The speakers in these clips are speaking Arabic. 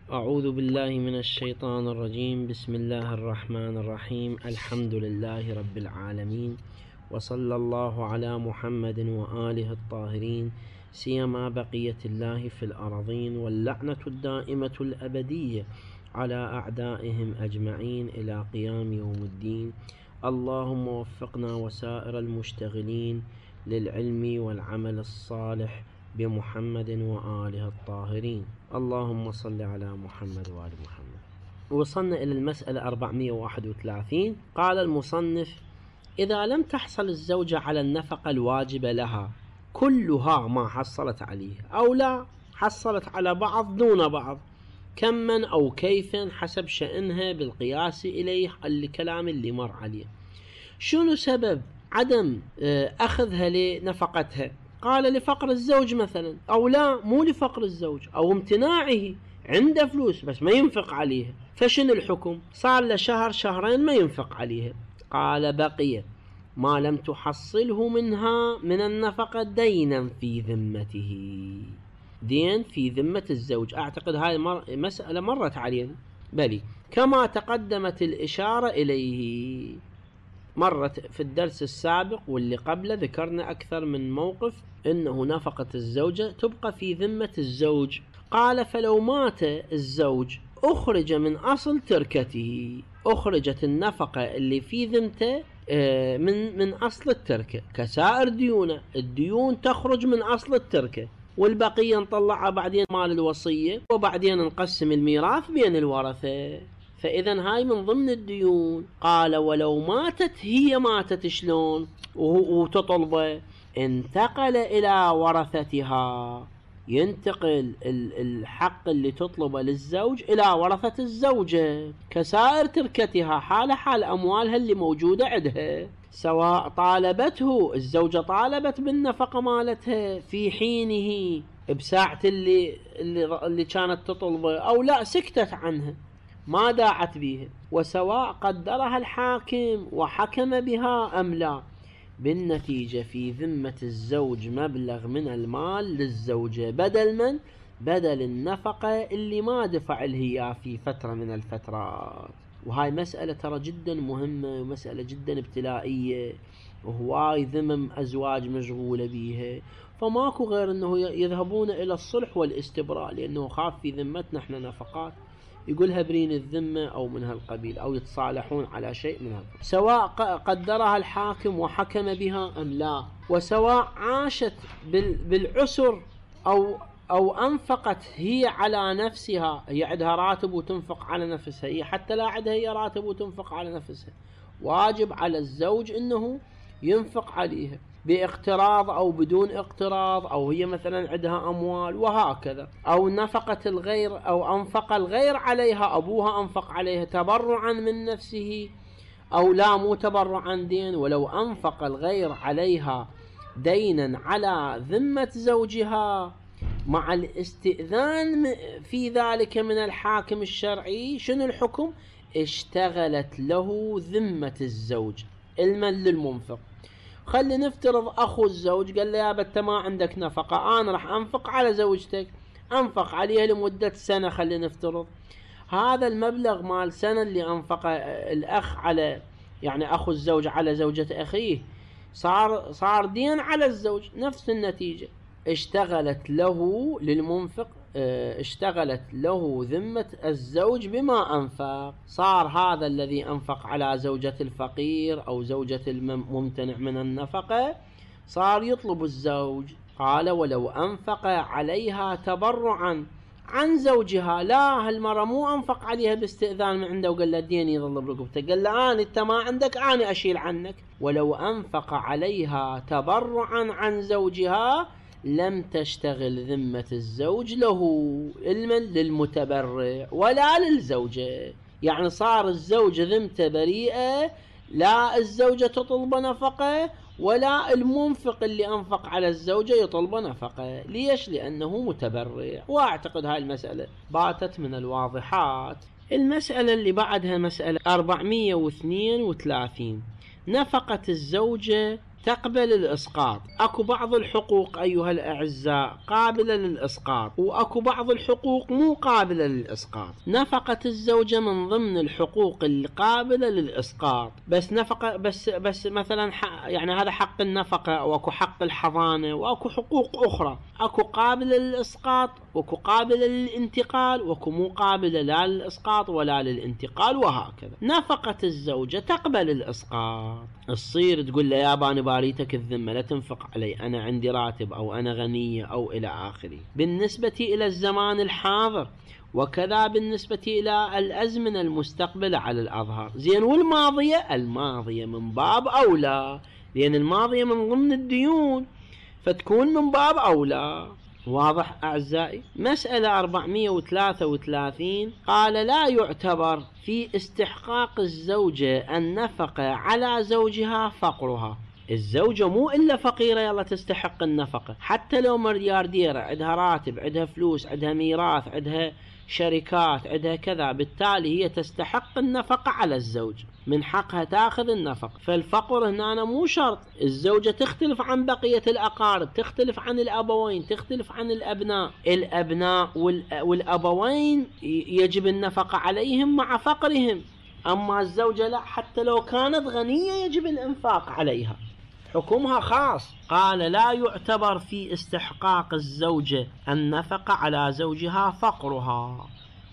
أعوذ بالله من الشيطان الرجيم. بسم الله الرحمن الرحيم. الحمد لله رب العالمين، وصلى الله على محمد وآله الطاهرين، سيما بقية الله في الأرضين، واللعنة الدائمة الأبدية على أعدائهم أجمعين إلى قيام يوم الدين. اللهم وفقنا وسائر المشتغلين للعلم والعمل الصالح بمحمد وآله الطاهرين. اللهم صل على محمد وآل محمد. وصلنا إلى المسألة 431. قال المصنف: إذا لم تحصل الزوجة على النفقة الواجبة لها كلها ما حصلت عليه، أو لا حصلت على بعض دون بعض، كما أو كيفا حسب شأنها بالقياس إليه الكلام اللي مر عليه. شنو سبب عدم أخذها لنفقتها؟ قال: لفقر الزوج مثلا، أو لا مو لفقر الزوج، أو امتناعه، عنده فلوس بس ما ينفق عليها. فشن الحكم؟ صار له شهر شهرين ما ينفق عليها. قال: بقي ما لم تحصله منها من النفقة دينا في ذمته. دين في ذمة الزوج. أعتقد هاي مسألة مرت علينا، بلي كما تقدمت الإشارة إليه. مرت في الدرس السابق واللي قبله، ذكرنا أكثر من موقف إنه نفقة الزوجة تبقى في ذمة الزوج. قال: فلو مات الزوج أخرج من أصل تركته، أخرجت النفقة اللي في ذمته من أصل التركة كسائر ديونه. الديون تخرج من أصل التركة، والبقية نطلعها بعدين مال الوصية، وبعدين نقسم الميراث بين الورثة. فإذا هاي من ضمن الديون. قال: ولو ماتت هي، ماتت شلون وتطلبه؟ انتقل إلى ورثتها، ينتقل الحق اللي تطلبه للزوج إلى ورثة الزوجة كسائر تركتها، حال أموالها اللي موجودة عندها، سواء طالبته الزوجة، طالبت بالنفقة مالتها في حينه بساعة اللي كانت تطلبه، أو لا سكتت عنها ما داعت بها، وسواء قدرها الحاكم وحكم بها أم لا. بالنتيجة في ذمة الزوج مبلغ من المال للزوجة، بدل النفقة اللي ما دفع لها في فترة من الفترات. وهاي مسألة ترى جدا مهمة، ومسألة جدا ابتلائية، وهواي ذمم أزواج مشغولة بيها. فماكو غير أنه يذهبون إلى الصلح والاستبراء، لأنه خاف في ذمتنا احنا نفقات، يقولها برين الذمة أو من هالقبيل، أو يتصالحون على شيء من هذا، سواء قدرها الحاكم وحكم بها أم لا، وسواء عاشت بالعسر أو أنفقت هي على نفسها. هي عندها راتب وتنفق على نفسها، هي حتى لا عندها هي راتب وتنفق على نفسها، واجب على الزوج أنه ينفق عليها باقتراض أو بدون اقتراض، أو هي مثلا عندها أموال وهكذا، أو نفقة الغير، أو أنفق الغير عليها، أبوها أنفق عليها تبرعا من نفسه، أو لا مو تبرعا دين. ولو أنفق الغير عليها دينا على ذمة زوجها مع الاستئذان في ذلك من الحاكم الشرعي، شنو الحكم؟ اشتغلت له ذمة الزوج المن للمنفق. خلي نفترض أخو الزوج قال له: يا بت ما عندك نفقة، أنا راح أنفق على زوجتك، أنفق عليها لمدة سنة. خلي نفترض هذا المبلغ مال سنة اللي أنفقه الأخ على، يعني أخو الزوج على زوجة أخيه، صار دين على الزوج. نفس النتيجة، اشتغلت له للمنفق، اشتغلت له ذمة الزوج بما أنفق. صار هذا الذي أنفق على زوجة الفقير أو زوجة الممتنع من النفقة، صار يطلب الزوج. قال: ولو أنفق عليها تبرعا عن زوجها، لا هالمرة مو أنفق عليها باستئذان من عنده وقال له دين يظل برقبته، قال له: أنت ما عندك، أنا أشيل عنك. ولو أنفق عليها تبرعا عن زوجها لم تشتغل ذمة الزوج له للمتبرع ولا للزوجة. يعني صار الزوج ذمته بريئة، لا الزوجة تطلب نفقة ولا المنفق اللي أنفق على الزوجة يطلب نفقة. ليش؟ لأنه متبرع. وأعتقد هاي المسألة باتت من الواضحات. المسألة اللي بعدها مسألة 432. نفقة الزوجة تقبل الإسقاط. أكو بعض الحقوق أيها الأعزاء قابلة للإسقاط، وأكو بعض الحقوق مو قابلة للإسقاط. نفقة الزوجة من ضمن الحقوق القابلة للإسقاط، بس نفقة بس مثلا يعني هذا حق النفقة، وأكو حق الحضانة، وأكو حقوق أخرى، أكو قابلة للإسقاط وأكو قابلة للانتقال، وأكو مو قابلة لا للإسقاط ولا للانتقال، وهكذا. نفقة الزوجة تقبل الإسقاط. الصير تقول له يابا أنا باريتك الذمة لا تنفق علي، أنا عندي راتب أو أنا غنية أو إلى آخره. بالنسبة إلى الزمان الحاضر، وكذا بالنسبة إلى الأزمنة المستقبلة على الأظهر. زين، والماضية؟ الماضية من باب أولى، لأن الماضية من ضمن الديون، فتكون من باب أولى. واضح أعزائي؟ مسألة 433 قال لا يعتبر في استحقاق الزوجة النفقة على زوجها فقرها. الزوجة مو إلا فقيرة يلا تستحق النفقة، حتى لو مليارديرة، عندها راتب، عندها فلوس، عندها ميراث، عندها شركات، عندها كذا، بالتالي هي تستحق النفقة على الزوج، من حقها تاخذ النفقة. فالفقر هنا مو شرط. الزوجة تختلف عن بقية الأقارب، تختلف عن الأبوين، تختلف عن الأبناء. الأبناء والأبوين يجب النفقة عليهم مع فقرهم، أما الزوجة لا، حتى لو كانت غنية يجب الإنفاق عليها، حكمها خاص. قال لا يعتبر في استحقاق الزوجة النفقة على زوجها فقرها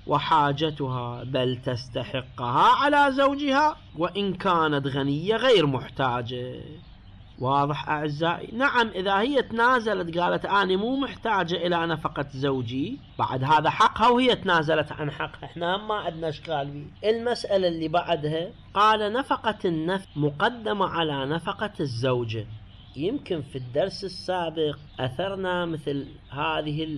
وحاجتها، بل تستحقها على زوجها وإن كانت غنية غير محتاجة. واضح أعزائي؟ نعم، إذا هي تنازلت قالت أنا مو محتاجة إلى نفقة زوجي، بعد هذا حقها وهي تنازلت عن حقها، احنا ما عندنا اشكال بيه. المسألة اللي بعدها قال نفقة النفس مقدمة على نفقة الزوجة. يمكن في الدرس السابق أثرنا مثل هذه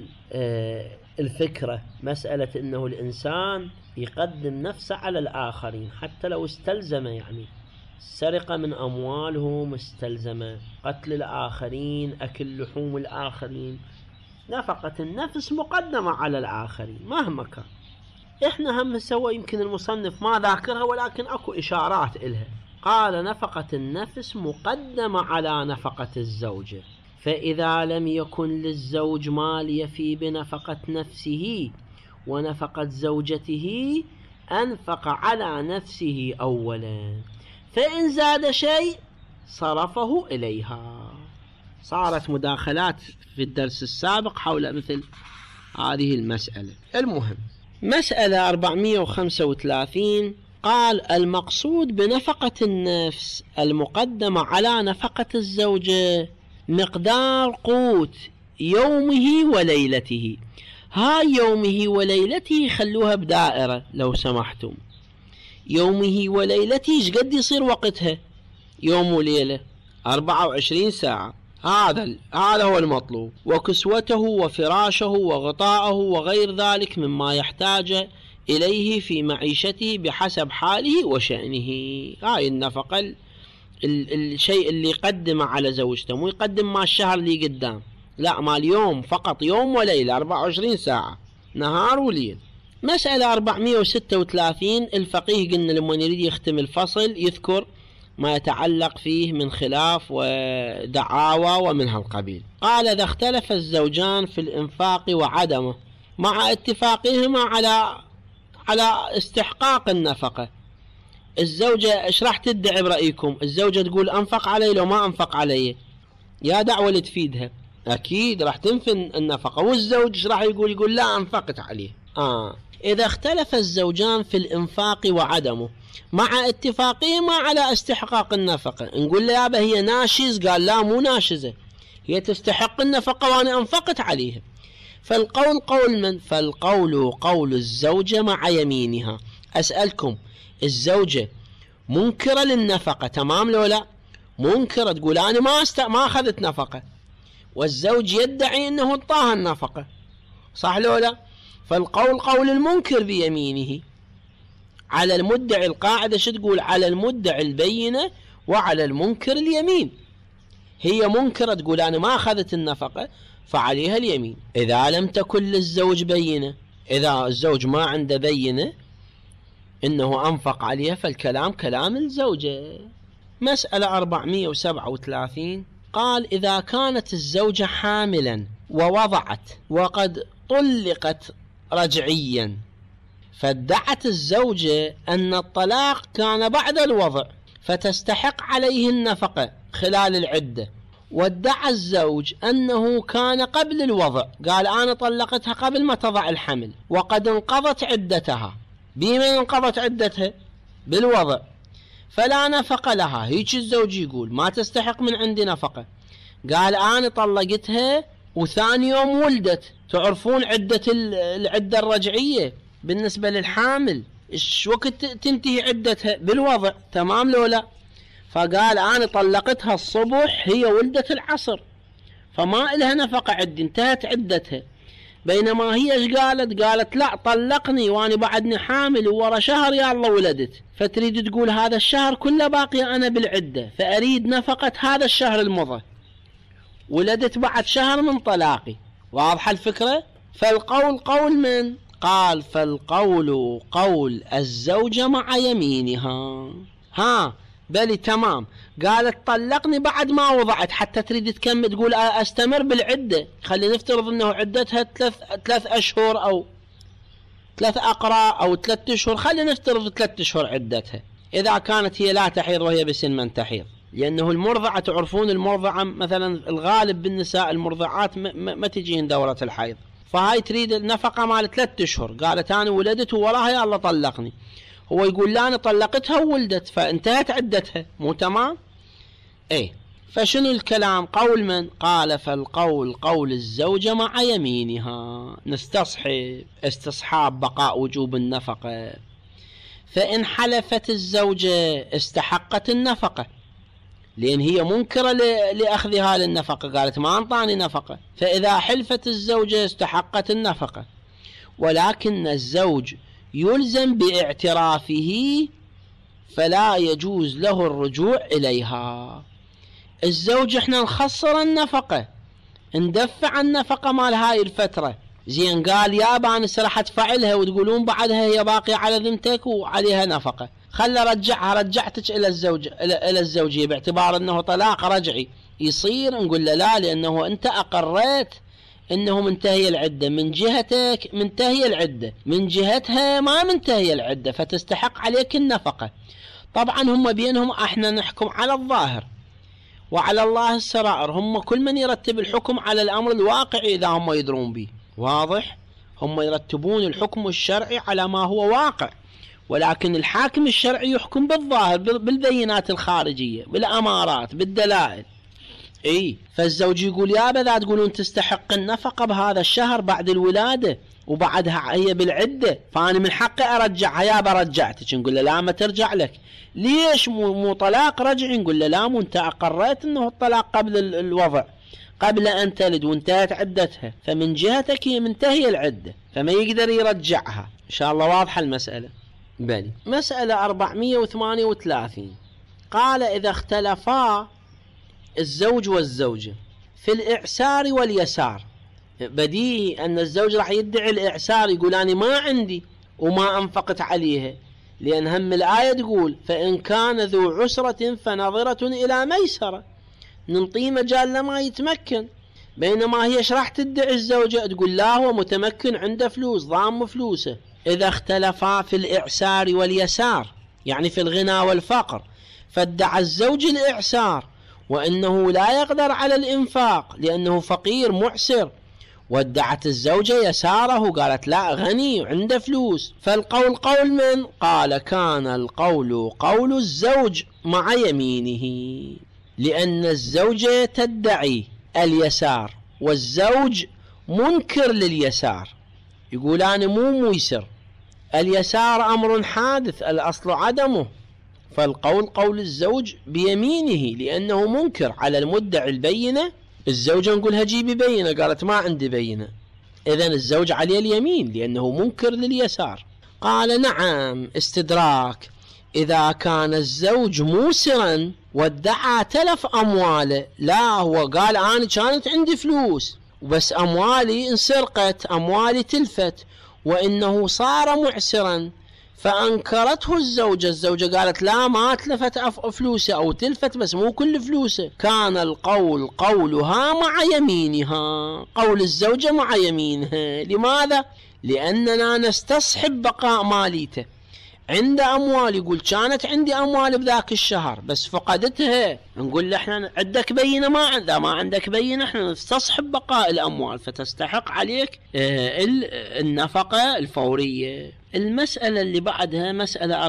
الفكرة، مسألة أنه الإنسان يقدم نفسه على الآخرين حتى لو استلزم، يعني السرقة من أموالهم، استلزم قتل الآخرين، أكل لحوم الآخرين. نفقة النفس مقدمة على الآخرين مهما كان. إحنا هم سوى يمكن المصنف ما ذاكرها، ولكن أكو إشارات إلها. قال نفقة النفس مقدمة على نفقة الزوجة، فإذا لم يكن للزوج مال يفي بنفقة نفسه ونفقة زوجته أنفق على نفسه أولا، فإن زاد شيء صرفه إليها. صارت مداخلات في الدرس السابق حول مثل هذه المسألة. المهم، مسألة 435 قال المقصود بنفقة النفس المقدمة على نفقة الزوجة مقدار قوت يومه وليلته. هاي يومه وليلته خلوها بدائرة لو سمحتم. يومه وليلته ايش قد يصير وقتها؟ يوم وليلة 24 ساعة، هذا هو المطلوب. وكسوته وفراشه وغطاءه وغير ذلك مما يحتاج إليه في معيشته بحسب حاله وشأنه. هاي النفقة، الشيء اللي يقدم على زوجته، مو يقدم مع الشهر اللي قدام، لا، مال يوم فقط، يوم وليلة 24 ساعة، نهار وليل. مسألة 436 الفقيه قلنا لما يريد يختم الفصل يذكر ما يتعلق فيه من خلاف ودعاوى ومن هالقبيل. قال إذا اختلف الزوجان في الإنفاق وعدمه مع اتفاقهما على استحقاق النفقة، الزوجة ايش راح تدعي برأيكم؟ الزوجة تقول أنفق علي لو ما أنفق علي، يا دعوة اللي تفيدها أكيد راح تنفي النفقة. والزوج ايش راح يقول لا أنفقت عليه. إذا اختلف الزوجان في الإنفاق وعدمه مع اتفاقهما على استحقاق النفقة، نقول له يابا هي ناشز، قال لا مو ناشزة، هي تستحق النفقة وأنا أنفقت عليها. فالقول قول من؟ فالقول قول الزوجة مع يمينها. أسألكم، الزوجة منكرة للنفقة تمام لو لا؟ منكرة، تقول أنا ما أخذت نفقة، والزوج يدعي أنه انطاها النفقة، صح لو لا؟ فالقول قول المنكر بيمينه. على المدعي القاعدة شو تقول؟ على المدعي البينة وعلى المنكر اليمين. هي منكرة تقول أنا ما أخذت النفقة فعليها اليمين. إذا لم تكن للزوج بينة، إذا الزوج ما عنده بينة إنه أنفق عليها، فالكلام كلام الزوجة. مسألة 437 قال: إذا كانت الزوجة حاملا ووضعت وقد طلقت رجعيا، فادعت الزوجة أن الطلاق كان بعد الوضع فتستحق عليه النفقة خلال العدة، وادعى الزوج أنه كان قبل الوضع، قال أنا طلقتها قبل ما تضع الحمل وقد انقضت عدتها. بمن انقضت عدتها؟ بالوضع، فلا نفقة لها. هيك الزوج يقول ما تستحق من عندي نفقة. قال أنا طلقتها وثاني يوم ولدت. تعرفون العدة الرجعية بالنسبة للحامل إيش وقت تنتهي عدتها؟ بالوضع، تمام لو لا؟ فقال أنا طلقتها الصبح هي ولدت العصر، فما إلها نفقة عدي، انتهت عدتها. بينما هي ايش قالت؟ قالت لا طلقني وأنا بعدني حامل وورا شهر يا الله ولدت، فتريد تقول هذا الشهر كله باقي أنا بالعدة، فأريد نفقة هذا الشهر المضى، ولدت بعد شهر من طلاقي. واضحة الفكرة؟ فالقول قول من؟ قال فالقول قول الزوجة مع يمينها. بلي تمام. قالت طلقني بعد ما وضعت، حتى تريد تكمل تقول استمر بالعدة. خلي نفترض انه عدتها ثلاث اشهر او 3 أقراء او 3 اشهر، خلي نفترض 3 اشهر عدتها، اذا كانت هي لا تحيض وهي بسن من تحيض. لانه المرضعة تعرفون المرضعة مثلا الغالب بالنساء المرضعات ما تجيهن دورة الحيض، فهاي تريد النفقة مال 3 اشهر. قالت انا ولدت ووراها يا الله طلقني، هو يقول لا أنا طلقتها وولدت فانتهت عدتها، مو تمام؟ فشنو الكلام؟ قول من؟ قال فالقول قول الزوجة مع يمينها. استصحاب بقاء وجوب النفقة. فإن حلفت الزوجة استحقت النفقة، لأن هي منكرة لأخذها للنفقة، قالت ما أنطاني نفقة. فإذا حلفت الزوجة استحقت النفقة، ولكن الزوج يلزم باعترافه فلا يجوز له الرجوع إليها. الزوج احنا نخسر النفقة، ندفع النفقة مال هاي الفترة. زين قال يابا أنا سرحت فعلها وتقولون بعدها هي باقية على ذمتك وعليها نفقة، خلى رجعتك إلى الزوجية باعتبار أنه طلاق رجعي. يصير نقول له لا، لأنه أنت أقريت انه منتهي العدة، من جهتك منتهي العدة، من جهتها ما منتهي العدة، فتستحق عليك النفقة. طبعا هم بينهم احنا نحكم على الظاهر وعلى الله السرائر، هم كل من يرتب الحكم على الامر الواقعي اذا هم يدرون به. واضح؟ هم يرتبون الحكم الشرعي على ما هو واقع، ولكن الحاكم الشرعي يحكم بالظاهر، بالبينات الخارجية، بالامارات، بالدلائل. فالزوج يقول يابا ذا تقولون تستحق النفقة بهذا الشهر بعد الولادة وبعدها هي بالعدة، فأنا من حقي أرجعها. يابا رجعتك. نقول له لا ما ترجع لك. ليش؟ مو طلاق رجعي. نقول له لا، مو انت أقريت انه الطلاق قبل الوضع، قبل أن تلد وانتهت عدتها، فمن جهتك هي منتهي العدة، فما يقدر يرجعها. إن شاء الله واضحة المسألة. بني مسألة 438 قال إذا اختلفا الزوج والزوجة في الإعسار واليسار، بديهي أن الزوج راح يدعي الإعسار، يقول أنا ما عندي وما أنفقت عليها، لأن هم الآية تقول فإن كان ذو عسرة فنظرة إلى ميسرة، ننطيه مجال لما يتمكن. بينما هي راح تدعي الزوجة؟ تقول لا هو متمكن، عنده فلوس، ضام فلوسه. إذا اختلفا في الإعسار واليسار يعني في الغنى والفقر، فادعى الزوج الإعسار وأنه لا يقدر على الإنفاق لأنه فقير معسر، وادعت الزوجة يساره، قالت لا غني وعنده فلوس. فالقول قول من؟ قال كان القول قول الزوج مع يمينه، لأن الزوجة تدعي اليسار والزوج منكر لليسار، يقول أنا مو ميسر، اليسار أمر حادث الأصل عدمه. فالقول قول الزوج بيمينه لأنه منكر على المدعي البينة. الزوجة نقولها جيبي بينة، قالت ما عندي بينة، إذن الزوج عليه اليمين لأنه منكر لليسار. قال نعم استدراك، إذا كان الزوج موسرا وادعى تلف أمواله، لا هو قال أنا كانت عندي فلوس وبس أموالي انسرقت، أموالي تلفت، وإنه صار معسرا، فأنكرته الزوجة قالت لا ما تلفت فلوسه أو تلفت بس مو كل فلوسه. كان القول قولها مع يمينها، قول الزوجة مع يمينها. لماذا؟ لأننا نستصحب بقاء ماليته. عنده أموال، يقول كانت عندي أموال بذاك الشهر بس فقدتها، نقول له احنا عندك بينة؟ ما عنده. ما عندك بينة، احنا نستصحب بقاء الأموال، فتستحق عليك النفقة الفورية. المسألة اللي بعدها مسألة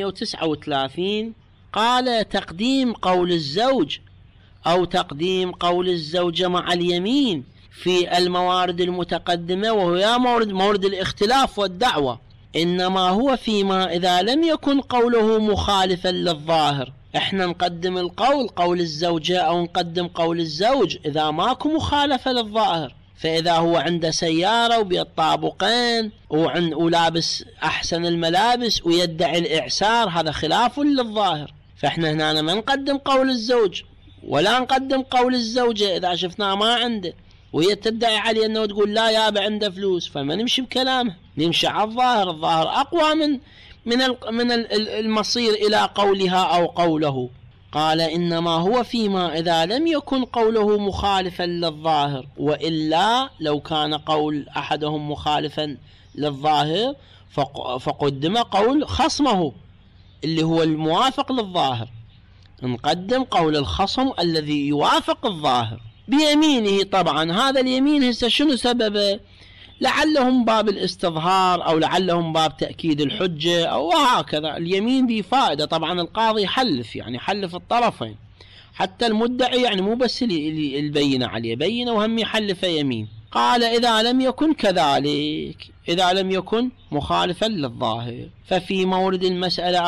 439، قال تقديم قول الزوج أو تقديم قول الزوجة مع اليمين في الموارد المتقدمة، وهي مورد الاختلاف والدعوة، إنما هو فيما إذا لم يكن قوله مخالفا للظاهر. احنا نقدم قول الزوجة أو نقدم قول الزوج إذا ماكو مخالفة للظاهر. فإذا هو عنده سيارة وبيض طابقين ولابس أحسن الملابس ويدعي الإعسار، هذا خلاف للظاهر، فإحنا هنا ما نقدم قول الزوج ولا نقدم قول الزوجة إذا شفناه ما عنده، وهي تدعي عليه أنه تقول لا يابا عنده فلوس، فما نمشي بكلامه، نمشي على الظاهر. الظاهر أقوى من المصير إلى قولها أو قوله. قال إنما هو فيما إذا لم يكن قوله مخالفا للظاهر، وإلا لو كان قول أحدهم مخالفا للظاهر فقدم قول خصمه اللي هو الموافق للظاهر. نقدم قول الخصم الذي يوافق الظاهر بيمينه. طبعا هذا اليمين هسه شنو سببه؟ لعلهم باب الاستظهار أو لعلهم باب تأكيد الحجة أو هكذا. اليمين دي فائدة. طبعا القاضي يحلف، يعني يحلف الطرفين، حتى المدعي يعني مو بس اللي البينة عليه، بينة وهم يحلف يمين. قال إذا لم يكن كذلك، إذا لم يكن مخالفا للظاهر. ففي مورد المسألة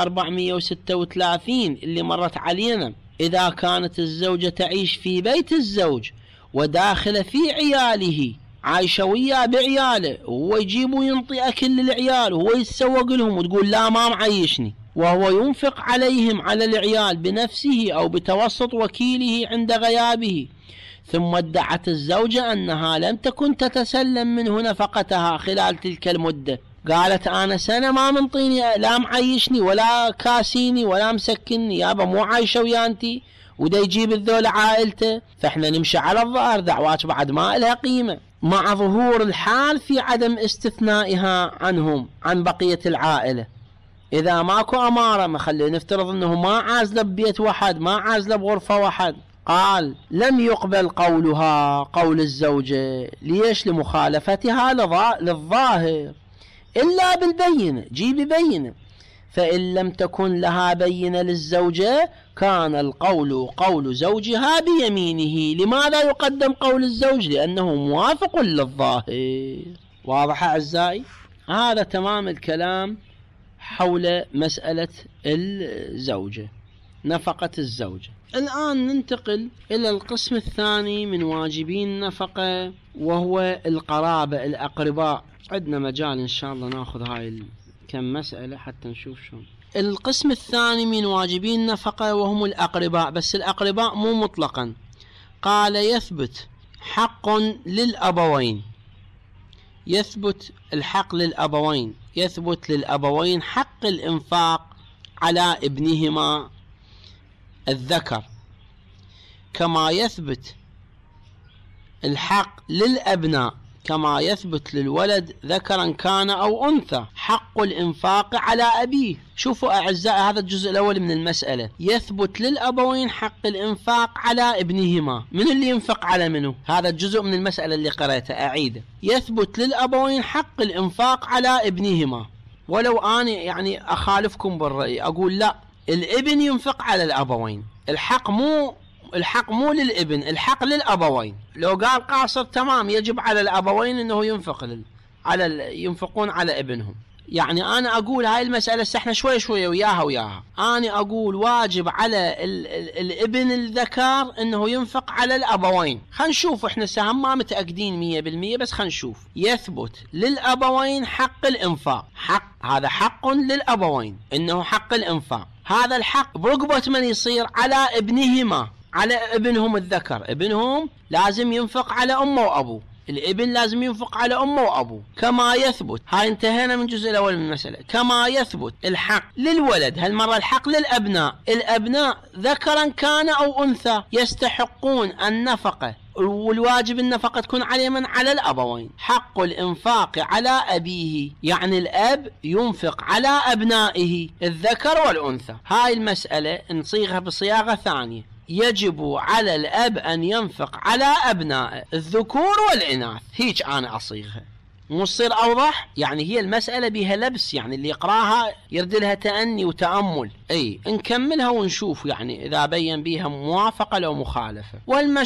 436 اللي مرت علينا، إذا كانت الزوجة تعيش في بيت الزوج وداخل في عياله، عايشة وياه بعياله، وهو يجيب وينطي أكل للعيال وهو يتسوق لهم، وتقول لا ما معيشني، وهو ينفق عليهم على العيال بنفسه أو بتوسط وكيله عند غيابه، ثم ادعت الزوجة أنها لم تكن تتسلم منه نفقتها خلال تلك المدة. قالت أنا سنة ما منطيني، لا معيشني ولا كاسيني ولا مسكني، يابا مو عايشة ويانتي، ودا يجيب الذول عائلته. فإحنا نمشي على الظاهر، دعوات بعد ما لها قيمة، مع ظهور الحال في عدم استثنائها عنهم عن بقية العائلة. إذا ماكو أمارة، ما خلينا نفترض أنه ما عازله ببيت واحد، ما عازله بغرفة واحد. قال لم يقبل قولها قول الزوجة. ليش؟ لمخالفتها للظاهر، إلا بالبينة، جيب بينة. فإن لم تكن لها بينة للزوجة كان القول قول زوجها بيمينه. لماذا يقدم قول الزوج؟ لأنه موافق للظاهر. واضح أعزائي؟ هذا تمام الكلام حول مسألة الزوجة، نفقة الزوجة. الآن ننتقل إلى القسم الثاني من واجبين النفقة، وهو القرابة، الأقرباء. عندنا مجال إن شاء الله ناخذ هاي كم مسألة حتى نشوف شون. القسم الثاني من واجبين النفقة وهم الأقرباء، بس الأقرباء مو مطلقا. قال يثبت حق للأبوين، يثبت الحق للأبوين، يثبت للأبوين حق الإنفاق على ابنهما الذكر، كما يثبت الحق للأبناء، كما يثبت للولد ذكرا كان أو أنثى حق الإنفاق على أبيه. شوفوا أعزائي، هذا الجزء الأول من المسألة. يثبت للأبوين حق الإنفاق على ابنهما. من اللي ينفق على منه؟ هذا الجزء من المسألة اللي قرأته أعيده. يثبت للأبوين حق الإنفاق على ابنهما. ولو أنا يعني أخالفكم بالرأي، أقول لا، الابن ينفق على الأبوين، الحق مو للابن، الحق للأبوين. لو قال قاصر تمام، يجب على الأبوين أنه ينفقون على ابنهم. يعني أنا أقول هاي المسألة احنا شوي وياها. أنا أقول واجب على الابن الذكر أنه ينفق على الأبوين. خلينا نشوف، احنا سهم ما متأكدين 100%، بس خلينا نشوف. يثبت للأبوين حق الإنفاق، هذا حق للأبوين أنه حق الإنفاق. هذا الحق برقبة من يصير على ابنهما، على ابنهم الذكر. ابنهم لازم ينفق على أمه وأبوه، الابن لازم ينفق على أمه وأبوه كما يثبت. هاي انتهينا من الجزء الأول من المسألة. كما يثبت الحق للولد، هالمرة الحق للأبناء، الأبناء ذكرا كان أو أنثى يستحقون النفقة، والواجب النفقة تكون على من؟ على الأبوين. حق الإنفاق على أبيه، يعني الأب ينفق على أبنائه الذكر والأنثى. هاي المسألة نصيغها بصياغة ثانية، يجب على الأب أن ينفق على أبنائه الذكور والإناث. هيك أنا أصيغها، مصير أوضح؟ يعني هي المسألة بها لبس، يعني اللي يقراها يرد لها تأني وتأمل. أي نكملها ونشوف يعني إذا بين بها موافقة لو مخالفة.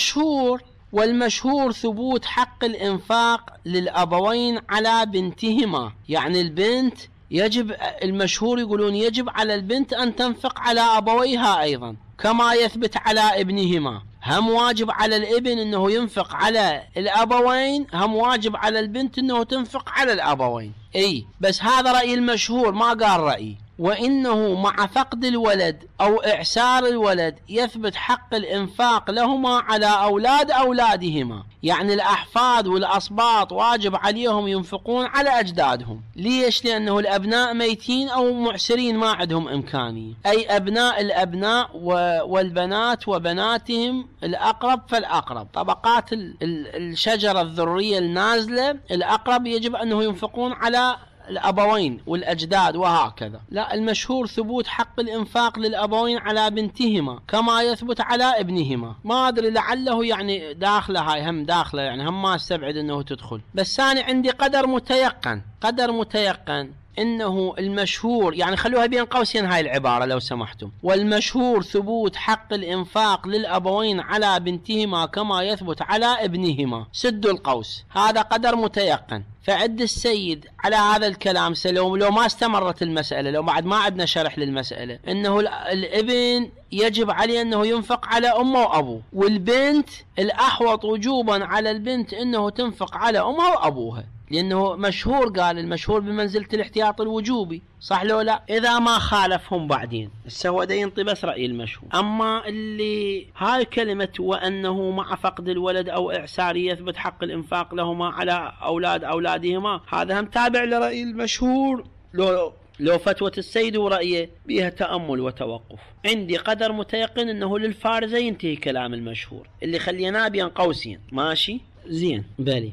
والمشهور ثبوت حق الإنفاق للأبوين على بنتهما، يعني البنت يجب، المشهور يقولون يجب على البنت أن تنفق على أبويها أيضا كما يثبت على ابنهما. هم واجب على الابن أنه ينفق على الأبوين، هم واجب على البنت أنه تنفق على الأبوين. بس هذا رأي المشهور، ما قال رأي. وإنه مع فقد الولد أو إعسار الولد يثبت حق الإنفاق لهما على أولاد أولادهما، يعني الأحفاد والأصباط واجب عليهم ينفقون على أجدادهم. ليش؟ لأنه الأبناء ميتين أو معسرين ما عندهم إمكانية، أي أبناء الأبناء والبنات وبناتهم الأقرب فالأقرب، طبقات الشجرة الذرية النازلة الأقرب يجب أنه ينفقون على الأبوين والأجداد وهكذا. لا، المشهور ثبوت حق الإنفاق للأبوين على بنتهما كما يثبت على ابنهما. ما أدري لعله يعني داخلة، هاي هم داخلة، يعني هم ما استبعد أنه تدخل، بس أنا عندي قدر متيقن إنه المشهور، يعني خلوها بين قوسين هاي العبارة لو سمحتم. والمشهور ثبوت حق الإنفاق للأبوين على بنتهما كما يثبت على ابنهما، سدوا القوس، هذا قدر متيقن. فعد السيد على هذا الكلام لو ما استمرت المسألة، لو بعد ما عندنا شرح للمسألة، إنه الابن يجب عليه أنه ينفق على أمه وأبوه، والبنت الأحوط وجوبا على البنت أنه تنفق على أمها وأبوها، لأنه مشهور، قال المشهور بمنزلة الاحتياط الوجوبي، صح لو لا؟ إذا ما خالفهم بعدين هو دا ينطي بس رأي المشهور. أما اللي هاي كلمة وأنه مع فقد الولد أو إعساره يثبت حق الإنفاق لهما على أولاد أولادهما، هذا هم تابع لرأي المشهور. لو فتوى السيد ورأيه بها تأمل وتوقف. عندي قدر متيقن أنه للفارزة ينتهي كلام المشهور اللي خليناه بين قوسين، ماشي؟ زين بالي.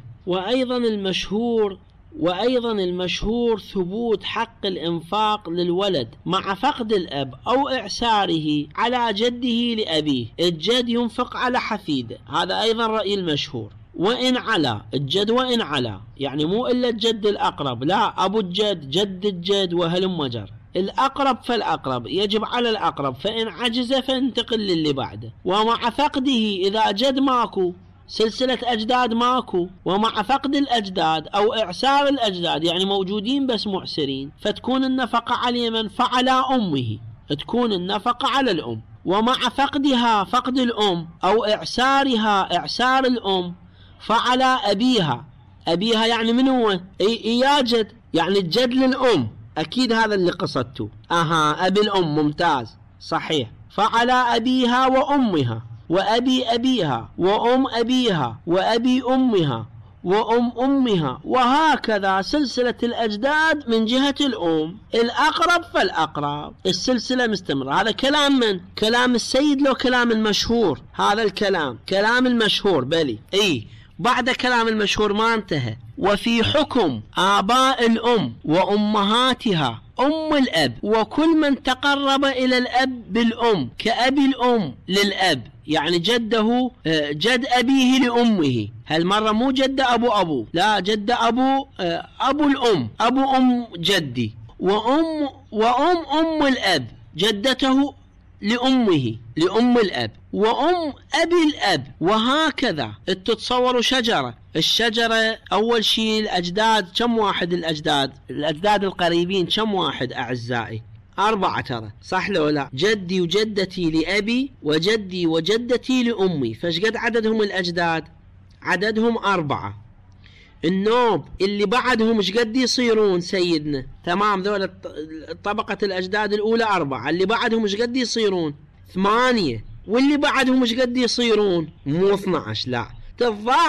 وأيضا المشهور ثبوت حق الإنفاق للولد مع فقد الأب أو إعساره على جده لأبيه، الجد ينفق على حفيده، هذا أيضا رأي المشهور. وإن علا الجد، وإن علا يعني مو إلا الجد الأقرب، لا، أبو الجد، جد الجد، وهلم جر، الأقرب فالأقرب يجب على الأقرب، فإن عجز فانتقل للي بعده. ومع فقده إذا جد ماكو، سلسلة أجداد ماكو، ومع فقد الأجداد أو إعسار الأجداد يعني موجودين بس معسرين، فتكون النفقة على من؟ فعلى أمه، تكون النفقة على الأم. ومع فقدها فقد الأم أو إعسارها إعسار الأم فعلى أبيها. أبيها يعني من هو؟ يا جد، يعني الجد للأم، أكيد هذا اللي قصدته. أبي الأم، ممتاز صحيح. فعلى أبيها وأمها وأبي أبيها وأم أبيها وأبي أمها وأم أمها، وهكذا سلسلة الأجداد من جهة الأم، الأقرب فالأقرب، السلسلة مستمرة. هذا كلام من؟ كلام السيد لو كلام المشهور؟ هذا الكلام كلام المشهور بلي. بعد كلام المشهور ما انتهى. وفي حكم آباء الأم وأمهاتها أم الأب وكل من تقرب إلى الأب بالأم كأبي الأم للأب، يعني جده جد أبيه لأمه، هالمرة مو جد أبو، لا، جد أبو الأم، أبو أم جدي، وأم الأب جدته لأمه لأم الأب، وأم أبي الأب، وهكذا. تتصوروا شجرة، الشجرة أول شيء الأجداد، كم واحد الأجداد القريبين كم واحد أعزائي؟ 4 ترى، صح لو لا؟ جدي وجدتي لأبي وجدي وجدتي لأمي، فايش قد عددهم الأجداد؟ عددهم 4. النوب اللي بعدهم ايش قد يصيرون سيدنا؟ تمام، ذول طبقة الأجداد الأولى 4، اللي بعدهم ايش قد يصيرون؟ 8، واللي بعدهم ايش قد يصيرون؟ مو 12، لا، تتضاعف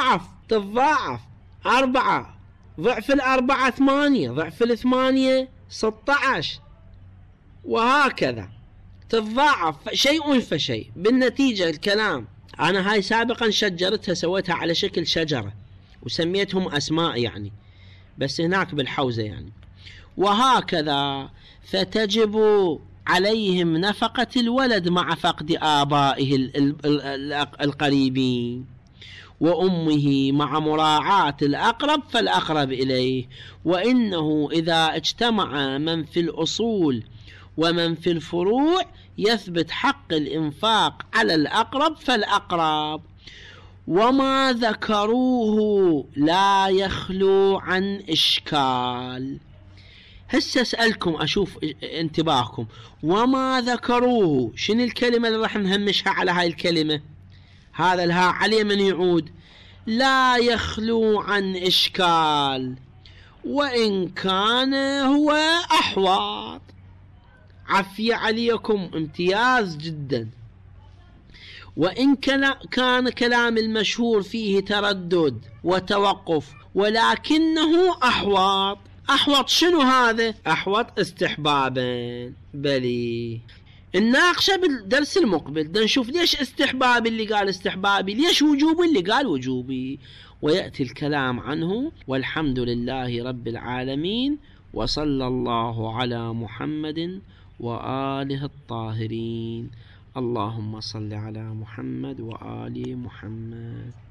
تتضاعف 4 ضعف 4 8 ضعف 8 16 وهكذا تتضاعف شيء فشيء. بالنتيجة الكلام أنا هاي سابقا شجرتها سويتها على شكل شجرة وسميتهم أسماء يعني، بس هناك بالحوزة يعني. وهكذا فتجب عليهم نفقة الولد مع فقد آبائه القريبين وأمه مع مراعاة الأقرب فالأقرب إليه. وإنه إذا اجتمع من في الأصول ومن في الفروع يثبت حق الإنفاق على الأقرب فالأقرب. وما ذكروه لا يخلو عن إشكال. هسه أسألكم أشوف انتباهكم. وما ذكروه شنو الكلمة اللي راح نهمشها على هاي الكلمة؟ هذا الها عليه من يعود لا يخلو عن إشكال، وإن كان هو أحواط. عفية عليكم، امتياز جدا. وإن كان كلام المشهور فيه تردد وتوقف ولكنه أحوط. أحوط شنو هذا؟ أحوط استحبابا. بلي الناقشة بالدرس المقبل بدنا نشوف ليش استحبابي اللي قال استحبابي، ليش وجوبي اللي قال وجوبي، ويأتي الكلام عنه. والحمد لله رب العالمين، وصلى الله على محمد وآله الطاهرين. اللهم صل على محمد وآل محمد.